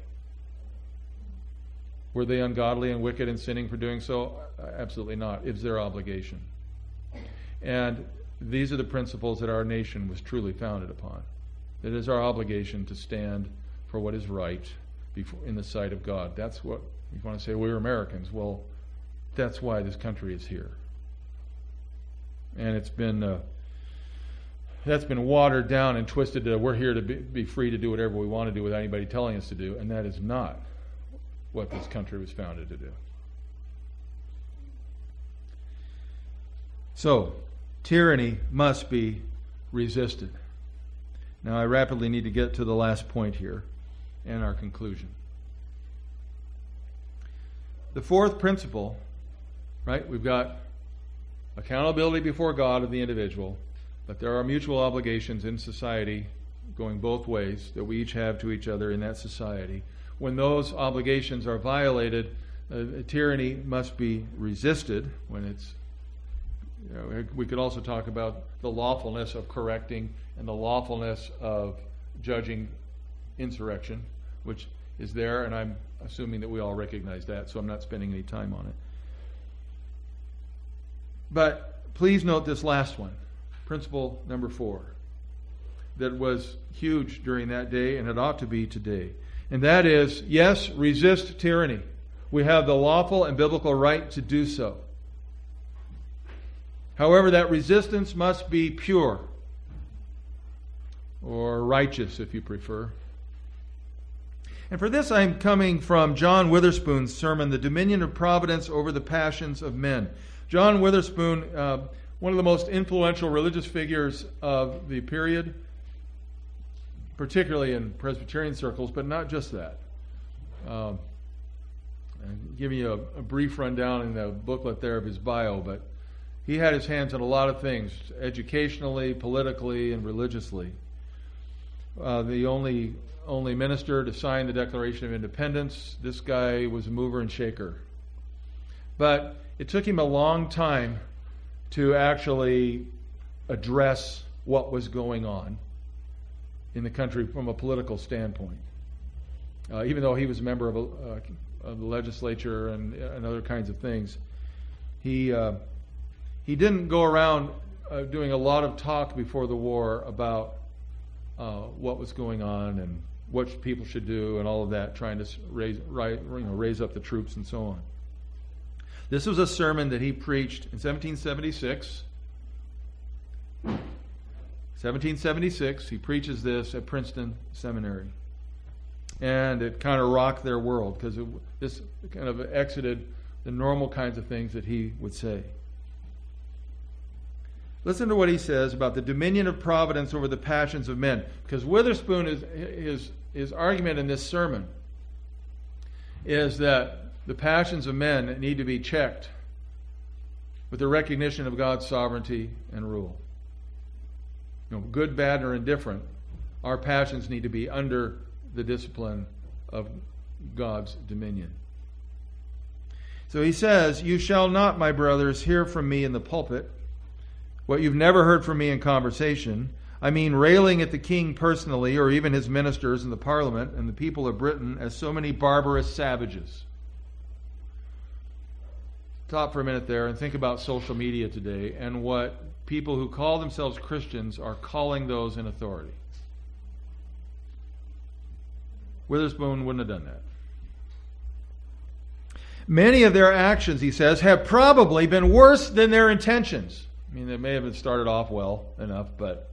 Were they ungodly and wicked and sinning for doing so? Absolutely not. It was their obligation. And these are the principles that our nation was truly founded upon. It is our obligation to stand for what is right in the sight of God. That's what, if you want to say we're Americans, well, that's why this country is here. And it's been that's been watered down and twisted to we're here to be free to do whatever we want to do without anybody telling us to do, and that is not what this country was founded to do. So, tyranny must be resisted. Now, I rapidly need to get to the last point here and our conclusion. The fourth principle, right? We've got accountability before God of the individual, but there are mutual obligations in society going both ways that we each have to each other in that society. When those obligations are violated, tyranny must be resisted. When it's, we could also talk about the lawfulness of correcting and the lawfulness of judging insurrection, which is there, and I'm assuming that we all recognize that, so I'm not spending any time on it. But please note this last one, principle number 4, that was huge during that day, and it ought to be today. And that is, yes, resist tyranny. We have the lawful and biblical right to do so. However, that resistance must be pure, or righteous if you prefer. And for this I'm coming from John Witherspoon's sermon, The Dominion of Providence Over the Passions of Men. John Witherspoon, one of the most influential religious figures of the period, particularly in Presbyterian circles, but not just that. I'm giving you a brief rundown in the booklet there of his bio, but he had his hands on a lot of things, educationally, politically, and religiously. The only minister to sign the Declaration of Independence. This guy was a mover and shaker. But it took him a long time to actually address what was going on in the country from a political standpoint. Even though he was a member of the legislature and other kinds of things, he didn't go around doing a lot of talk before the war about what was going on and what people should do and all of that, trying to raise up the troops and so on. This was a sermon that he preached in 1776. 1776, he preaches this at Princeton Seminary. And it kind of rocked their world because this kind of exited the normal kinds of things that he would say. Listen to what he says about the dominion of providence over the passions of men. Because Witherspoon, his argument in this sermon is that the passions of men need to be checked with the recognition of God's sovereignty and rule. Good, bad, or indifferent, our passions need to be under the discipline of God's dominion. So he says, "You shall not, my brothers, hear from me in the pulpit what you've never heard from me in conversation. I mean, railing at the king personally, or even his ministers in the parliament and the people of Britain as so many barbarous savages." Stop for a minute there and think about social media today and what people who call themselves Christians are calling those in authority. Witherspoon wouldn't have done that. Many of their actions, he says, have probably been worse than their intentions. I mean, they may have started off well enough, but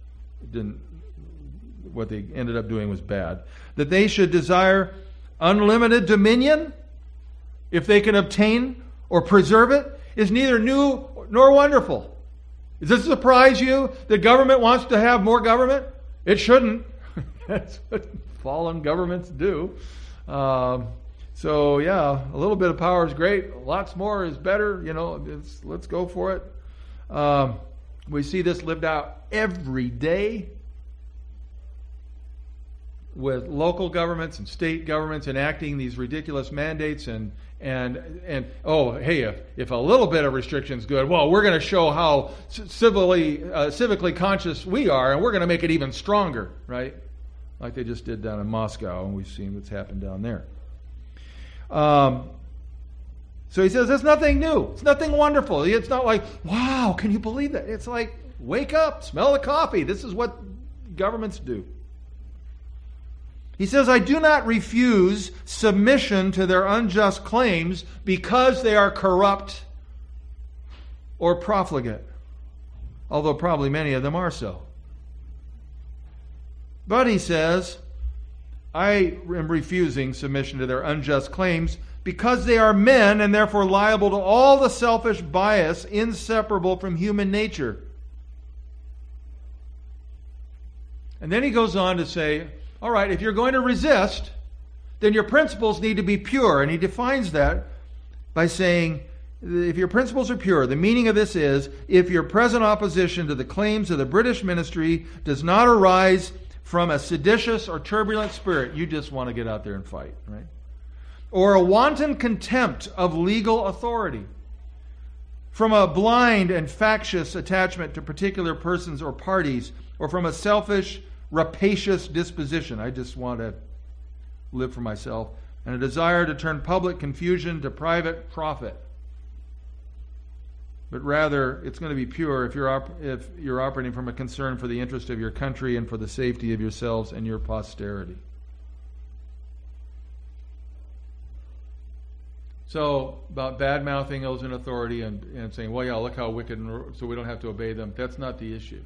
what they ended up doing was bad. That they should desire unlimited dominion, if they can obtain or preserve it, is neither new nor wonderful. Does this surprise you that government wants to have more government? It shouldn't. That's what fallen governments do. So yeah, a little bit of power is great. Lots more is better. Let's go for it. We see this lived out every day with local governments and state governments enacting these ridiculous mandates and if a little bit of restriction is good, well, we're going to show how civically conscious we are, and we're going to make it even stronger, right? Like they just did down in Moscow, and we've seen what's happened down there. So he says, it's nothing new. It's nothing wonderful. It's not like, wow, can you believe that? It's like, wake up, smell the coffee. This is what governments do. He says, I do not refuse submission to their unjust claims because they are corrupt or profligate, although probably many of them are so. But he says, I am refusing submission to their unjust claims because they are men and therefore liable to all the selfish bias inseparable from human nature. And then he goes on to say, all right, if you're going to resist, then your principles need to be pure. And he defines that by saying, if your principles are pure, the meaning of this is, if your present opposition to the claims of the British ministry does not arise from a seditious or turbulent spirit, you just want to get out there and fight, right? Or a wanton contempt of legal authority, from a blind and factious attachment to particular persons or parties, or from a selfish, rapacious disposition. I just want to live for myself. And a desire to turn public confusion to private profit. But rather, it's going to be pure if you're operating from a concern for the interest of your country and for the safety of yourselves and your posterity. So, about bad-mouthing those in authority and saying, well, yeah, look how wicked, so we don't have to obey them. That's not the issue.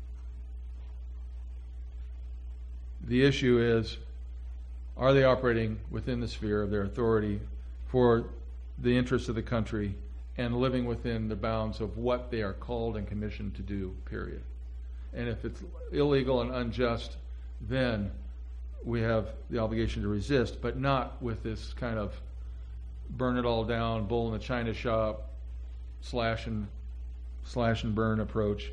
The issue is, are they operating within the sphere of their authority for the interests of the country and living within the bounds of what they are called and commissioned to do, period. And if it's illegal and unjust, then we have the obligation to resist, but not with this kind of burn it all down, bull in the china shop, slash and burn approach.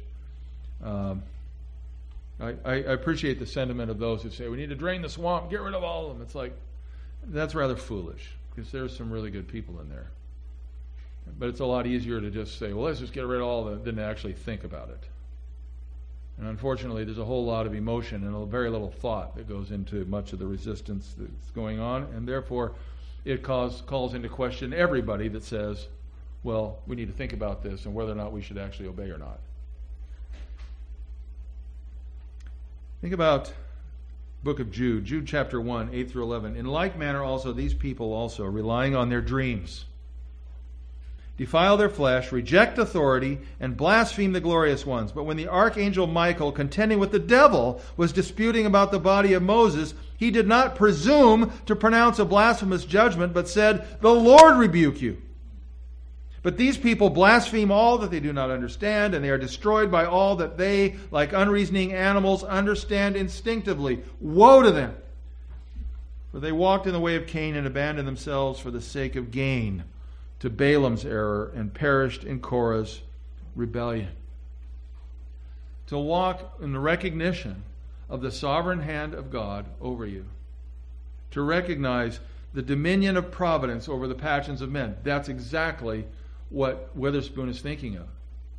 I appreciate the sentiment of those who say, we need to drain the swamp, get rid of all of them. It's like, that's rather foolish, because there's some really good people in there. But it's a lot easier to just say, well, let's just get rid of all of them, than to actually think about it. And unfortunately, there's a whole lot of emotion and very little thought that goes into much of the resistance that's going on, and therefore it calls into question everybody that says, well, we need to think about this and whether or not we should actually obey or not. Think about book of Jude chapter 1, 8 through 11. In like manner also, these people also, relying on their dreams, defile their flesh, reject authority, and blaspheme the glorious ones. But when the archangel Michael, contending with the devil, was disputing about the body of Moses, he did not presume to pronounce a blasphemous judgment, but said, the Lord rebuke you. But these people blaspheme all that they do not understand, and they are destroyed by all that they, like unreasoning animals, understand instinctively. Woe to them! For they walked in the way of Cain and abandoned themselves for the sake of gain to Balaam's error and perished in Korah's rebellion. To walk in the recognition of the sovereign hand of God over you. To recognize the dominion of providence over the passions of men. That's exactly what Witherspoon is thinking of.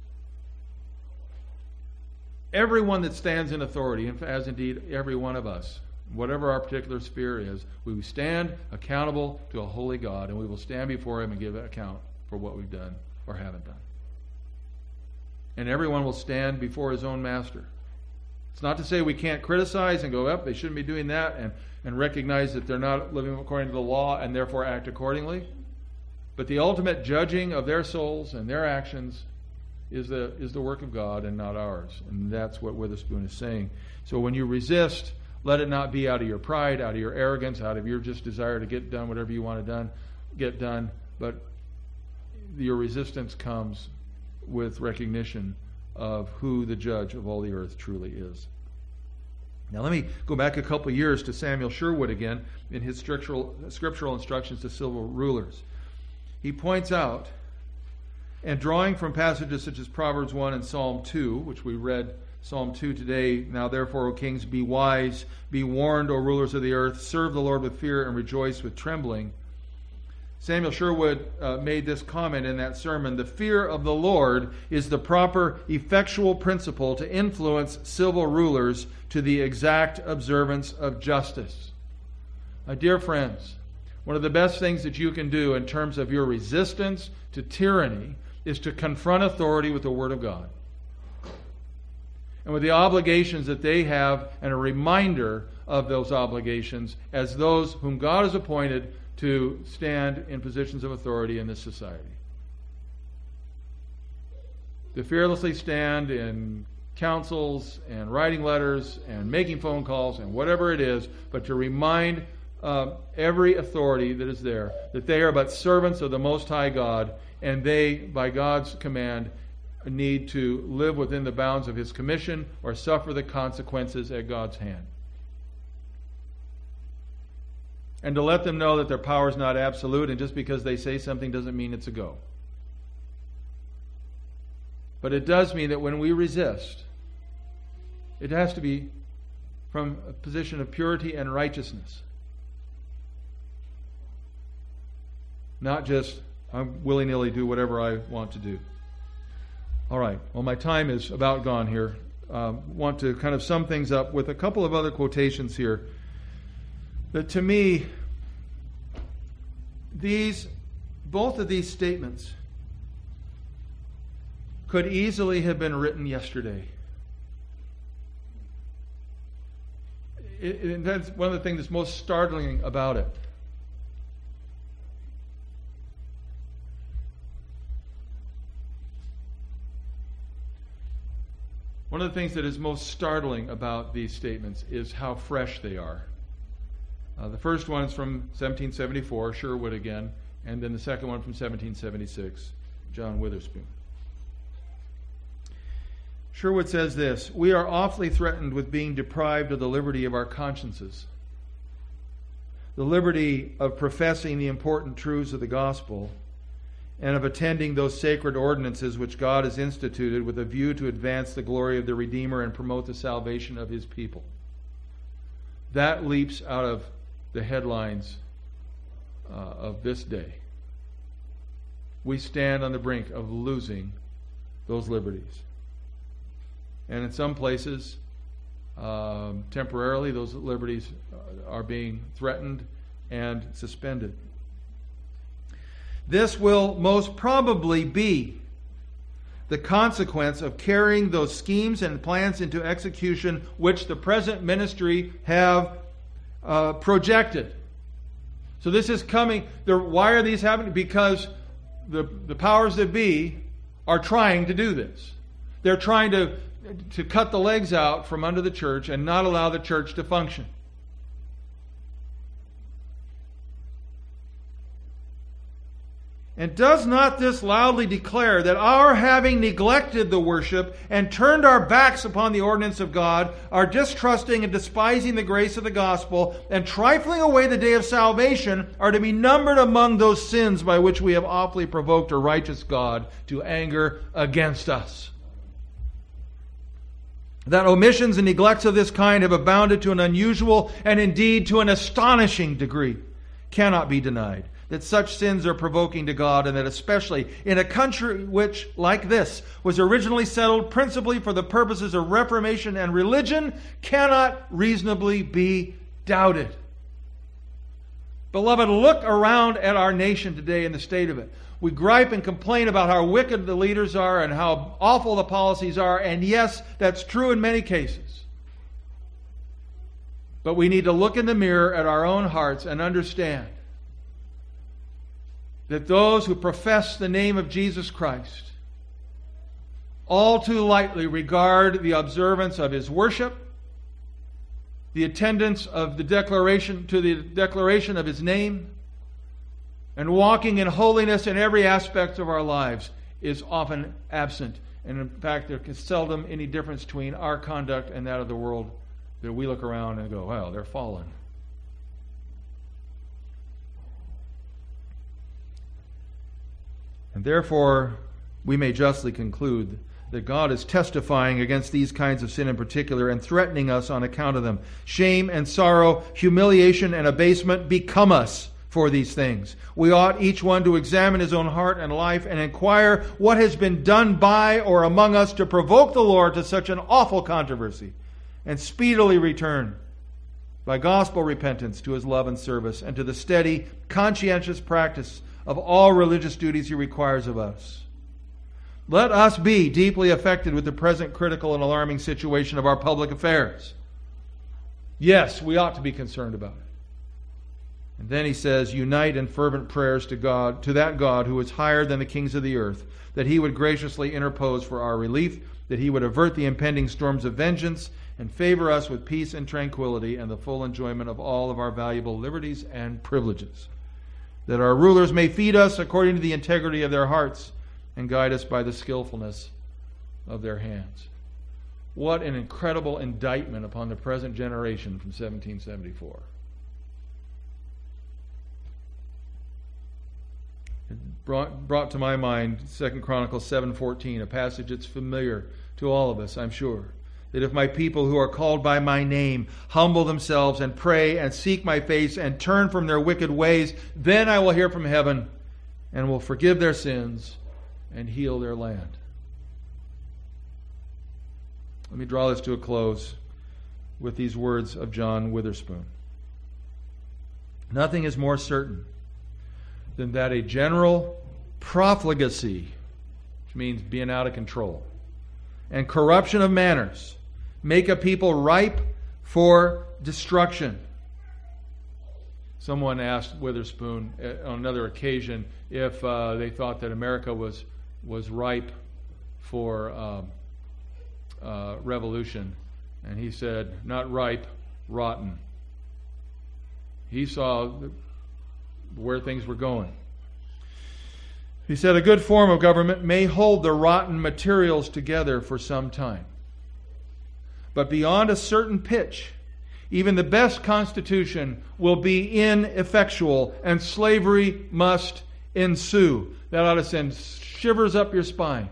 Everyone that stands in authority, as indeed every one of us, whatever our particular sphere is, we stand accountable to a holy God, and we will stand before Him and give an account for what we've done or haven't done. And everyone will stand before his own master. It's not to say we can't criticize and go, they shouldn't be doing that, and recognize that they're not living according to the law and therefore act accordingly. But the ultimate judging of their souls and their actions is the work of God and not ours. And that's what Witherspoon is saying. So when you resist, let it not be out of your pride, out of your arrogance, out of your just desire to get done whatever you want to get done. But your resistance comes with recognition of who the judge of all the earth truly is. Now let me go back a couple of years to Samuel Sherwood again in his scriptural instructions to civil rulers. He points out, and drawing from passages such as Proverbs 1 and Psalm 2, which we read Psalm 2 today, now therefore, O kings, be wise, be warned, O rulers of the earth, serve the Lord with fear and rejoice with trembling. Samuel Sherwood made this comment in that sermon: the fear of the Lord is the proper, effectual principle to influence civil rulers to the exact observance of justice. My dear friends, one of the best things that you can do in terms of your resistance to tyranny is to confront authority with the Word of God and with the obligations that they have, and a reminder of those obligations as those whom God has appointed to stand in positions of authority in this society. To fearlessly stand in councils and writing letters and making phone calls and whatever it is, but to remind every authority that is there that they are but servants of the Most High God, and they, by God's command, need to live within the bounds of His commission or suffer the consequences at God's hand. And to let them know that their power is not absolute, and just because they say something doesn't mean it's a go. But it does mean that when we resist, it has to be from a position of purity and righteousness. Not just, I'm willy-nilly do whatever I want to do. All right, well, my time is about gone here. Want to kind of sum things up with a couple of other quotations here that to me, both of these statements could easily have been written yesterday. And that's one of the things that's most startling about it. One of the things that is most startling about these statements is how fresh they are. The first one is from 1774, Sherwood again, and then the second one from 1776, John Witherspoon. Sherwood says this: "We are awfully threatened with being deprived of the liberty of our consciences, the liberty of professing the important truths of the gospel, and of attending those sacred ordinances which God has instituted with a view to advance the glory of the Redeemer and promote the salvation of His people." That leaps out of the headlines of this day. We stand on the brink of losing those liberties. And in some places, temporarily, those liberties are being threatened and suspended. This will most probably be the consequence of carrying those schemes and plans into execution which the present ministry have projected. So this is coming. Why are these happening? Because the powers that be are trying to do this. They're trying to cut the legs out from under the church and not allow the church to function. And does not this loudly declare that our having neglected the worship and turned our backs upon the ordinance of God, our distrusting and despising the grace of the gospel, and trifling away the day of salvation, are to be numbered among those sins by which we have awfully provoked a righteous God to anger against us? That omissions and neglects of this kind have abounded to an unusual and indeed to an astonishing degree cannot be denied. That such sins are provoking to God, and that especially in a country which, like this, was originally settled principally for the purposes of reformation and religion, cannot reasonably be doubted. Beloved, look around at our nation today and the state of it. We gripe and complain about how wicked the leaders are and how awful the policies are, and yes, that's true in many cases. But we need to look in the mirror at our own hearts and understand that those who profess the name of Jesus Christ all too lightly regard the observance of His worship, the attendance of the declaration of His name, and walking in holiness in every aspect of our lives is often absent. And in fact, there is seldom any difference between our conduct and that of the world, that we look around and go, well, they're fallen. And therefore, we may justly conclude that God is testifying against these kinds of sin in particular and threatening us on account of them. Shame and sorrow, humiliation and abasement become us for these things. We ought each one to examine his own heart and life and inquire what has been done by or among us to provoke the Lord to such an awful controversy, and speedily return by gospel repentance to His love and service and to the steady, conscientious practice of all religious duties He requires of us. Let us be deeply affected with the present critical and alarming situation of our public affairs. Yes, we ought to be concerned about it. And then he says, unite in fervent prayers to God, to that God who is higher than the kings of the earth, that He would graciously interpose for our relief, that He would avert the impending storms of vengeance, and favor us with peace and tranquility and the full enjoyment of all of our valuable liberties and privileges, that our rulers may feed us according to the integrity of their hearts and guide us by the skillfulness of their hands. What an incredible indictment upon the present generation from 1774. It brought to my mind 2 Chronicles 7:14, a passage that's familiar to all of us, I'm sure. That if my people who are called by my name humble themselves and pray and seek my face and turn from their wicked ways, then I will hear from heaven and will forgive their sins and heal their land. Let me draw this to a close with these words of John Witherspoon. Nothing is more certain than that a general profligacy, which means being out of control, and corruption of manners make a people ripe for destruction. Someone asked Witherspoon on another occasion if they thought that America was ripe for revolution. And he said, not ripe, rotten. He saw where things were going. He said, a good form of government may hold the rotten materials together for some time. But beyond a certain pitch, even the best constitution will be ineffectual, and slavery must ensue. That ought to send shivers up your spine.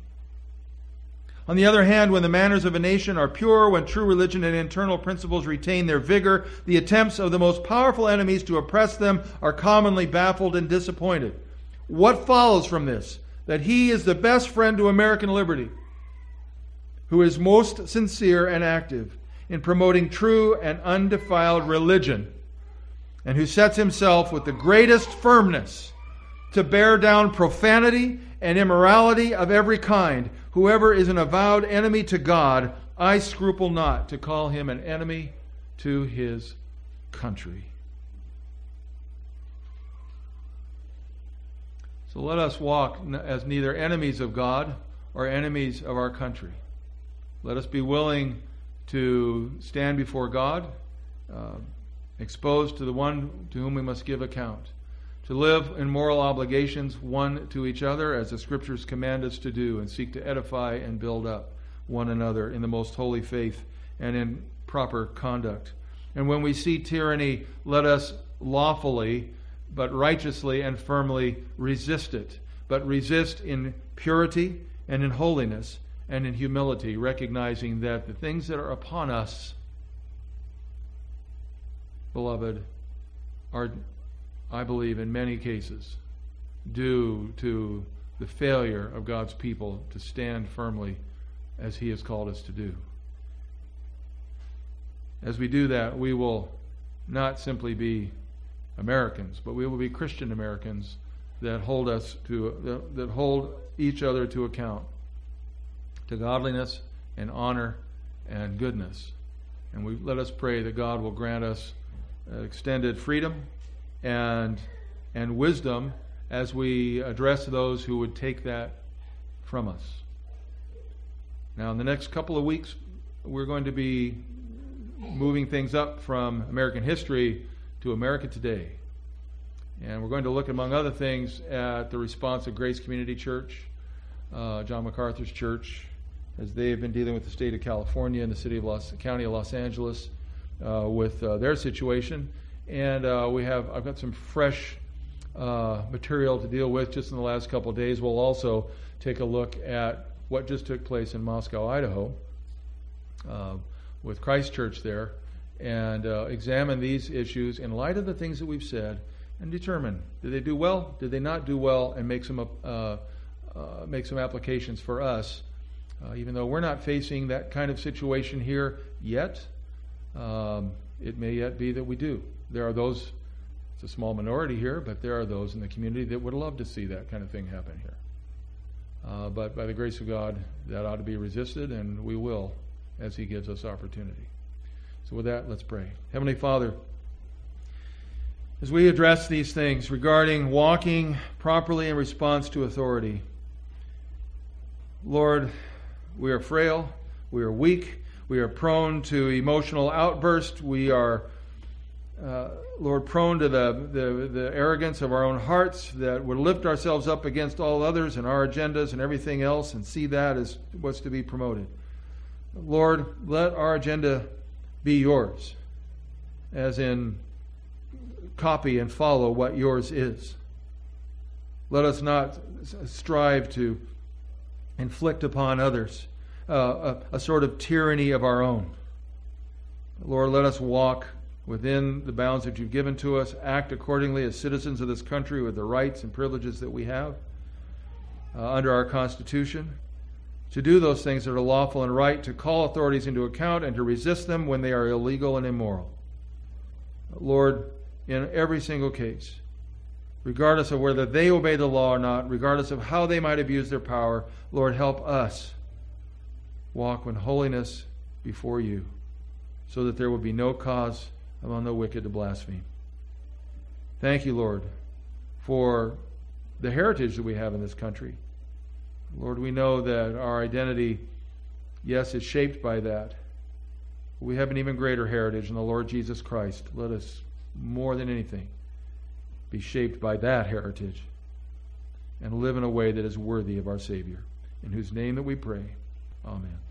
On the other hand, when the manners of a nation are pure, when true religion and internal principles retain their vigor, the attempts of the most powerful enemies to oppress them are commonly baffled and disappointed. What follows from this? That he is the best friend to American liberty, who is most sincere and active in promoting true and undefiled religion, and who sets himself with the greatest firmness to bear down profanity and immorality of every kind. Whoever is an avowed enemy to God, I scruple not to call him an enemy to his country. So let us walk as neither enemies of God or enemies of our country. Let us be willing to stand before God, exposed to the one to whom we must give account, to live in moral obligations one to each other as the Scriptures command us to do, and seek to edify and build up one another in the most holy faith and in proper conduct. And when we see tyranny, let us lawfully but righteously and firmly resist it, but resist in purity and in holiness and in humility, recognizing that the things that are upon us, beloved, are, I believe, in many cases, due to the failure of God's people to stand firmly as He has called us to do. As we do that, we will not simply be Americans, but we will be Christian Americans that hold each other to account, to godliness and honor and goodness. And let us pray that God will grant us extended freedom and wisdom as we address those who would take that from us. Now, in the next couple of weeks, we're going to be moving things up from American history to America today. And we're going to look, among other things, at the response of Grace Community Church, John MacArthur's church, as they have been dealing with the state of California and the county of Los Angeles with their situation. And I've got some fresh material to deal with just in the last couple of days. We'll also take a look at what just took place in Moscow, Idaho, with Christ Church there, and examine these issues in light of the things that we've said and determine, did they do well, did they not do well, and make some applications for us. Even though we're not facing that kind of situation here yet, it may yet be that we do. There are those, it's a small minority here, but there are those in the community that would love to see that kind of thing happen here. But by the grace of God, that ought to be resisted, and we will as He gives us opportunity. So with that, let's pray. Heavenly Father, as we address these things regarding walking properly in response to authority, Lord, we are frail, we are weak, we are prone to emotional outbursts, we are, Lord, prone to the arrogance of our own hearts that would lift ourselves up against all others and our agendas and everything else and see that as what's to be promoted. Lord, let our agenda be yours, as in copy and follow what yours is. Let us not strive to inflict upon others a sort of tyranny of our own. Lord, let us walk within the bounds that you've given to us, act accordingly as citizens of this country with the rights and privileges that we have under our Constitution, to do those things that are lawful and right, to call authorities into account and to resist them when they are illegal and immoral. Lord, in every single case, regardless of whether they obey the law or not, regardless of how they might abuse their power, Lord, help us walk in holiness before you, so that there will be no cause among the wicked to blaspheme. Thank you, Lord, for the heritage that we have in this country. Lord, we know that our identity, yes, is shaped by that. But we have an even greater heritage in the Lord Jesus Christ. Let us, more than anything, be shaped by that heritage and live in a way that is worthy of our Savior, in whose name that we pray. Amen.